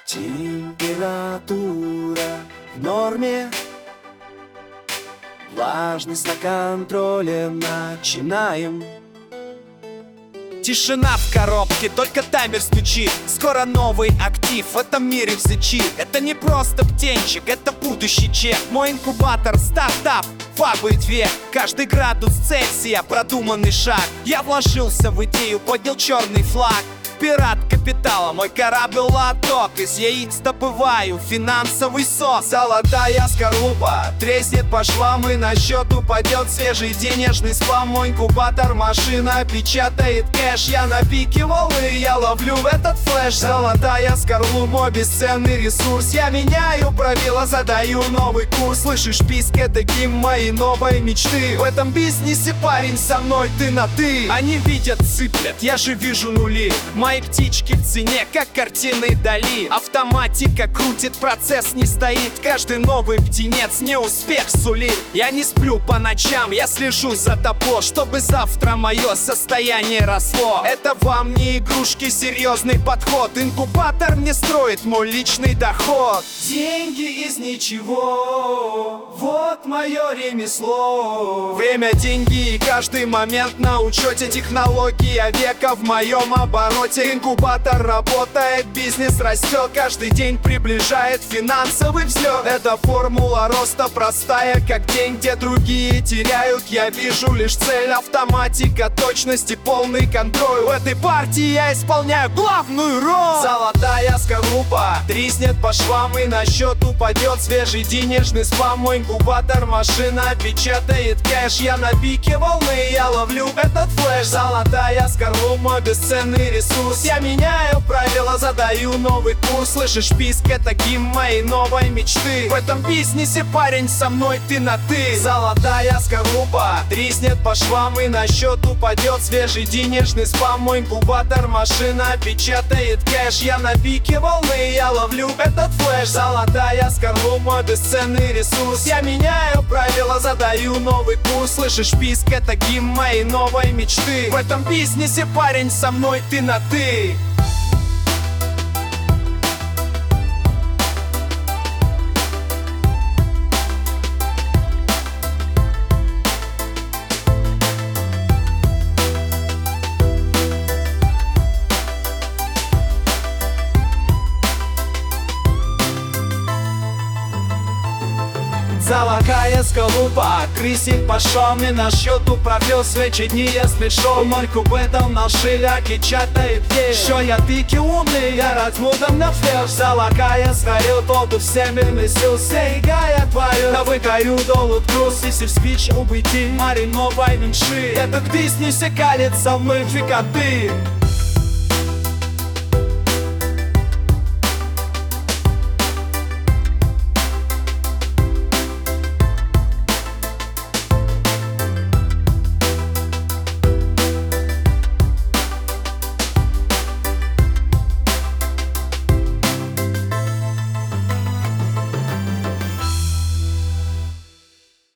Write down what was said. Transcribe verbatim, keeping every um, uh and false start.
Температура в норме, влажность на контроле, начинаем. Тишина в коробке, только таймер стучит. Скоро новый актив в этом мире взлетит. Это не просто птенчик, это будущий чек. Мой инкубатор, стартап, фабы век. Каждый градус Цельсия, продуманный шаг. Я вложился в идею, поднял черный флаг. Пират капитала, мой корабль лоток. Из яиц добываю финансовый сок. Золотая скорлупа треснет по швам, и на счет упадет свежий денежный спам. Мой инкубатор, машина печатает кэш. Я на пике волны, я ловлю в этот флеш. Золотая скорлупа, мой бесценный ресурс. Я меняю правила, задаю новый курс. Слышишь писк, это гимн моей новой мечты. В этом бизнесе, парень, со мной ты на ты. Они видят, сыплят, я же вижу нули. Мои птички в цене, как картины Дали. Автоматика крутит, процесс не стоит. Каждый новый птенец не успех сулит. Я не сплю по ночам, я слежу за табло, чтобы завтра мое состояние росло. Это вам не игрушки, серьезный подход. Инкубатор мне строит мой личный доход. Деньги из ничего, вот мое ремесло. Время, деньги и каждый момент на учете. Технология века в моем обороте. Инкубатор работает, бизнес растет. Каждый день приближает финансовый взлет. Это формула роста простая, как день, где другие теряют. Я вижу лишь цель, автоматика, точность и полный контроль. В этой партии я исполняю главную роль. Золотая скорлупа треснет по швам, и на счет упадет свежий денежный спам. Мой инкубатор, машина печатает кэш. Я на пике волны, я ловлю этот флеш. Золотая скорлупа, мой бесценный ресурс. Я меняю правила, задаю новый курс. Слышишь писк, это гимн моей новой мечты. В этом бизнесе, парень, со мной ты на ты. Золотая скорлупа треснет по швам, и на счет упадет свежий денежный спам. Мой инкубатор, машина печатает кэш. Я на пике волны, я ловлю этот флеш. Золотая скорлупа, мой бесценный ресурс. Я меняю правила, задаю новый курс. Слышишь писк, это гимн моей новой мечты. В этом бизнесе, парень, со мной ты на ты. Золотая скорлупа крысит по швам, и на счету провел свечи дни, если шел. Мой кубетом на шиля печатает вещь. Що я піки умний, я размудом на флеш. Золотая сгорел, воду всеми месил. Сейгая твою, навыкаю долу груз. Если в спич убыти, мари новой меньши. Этот бизнес калится, мы фига ты.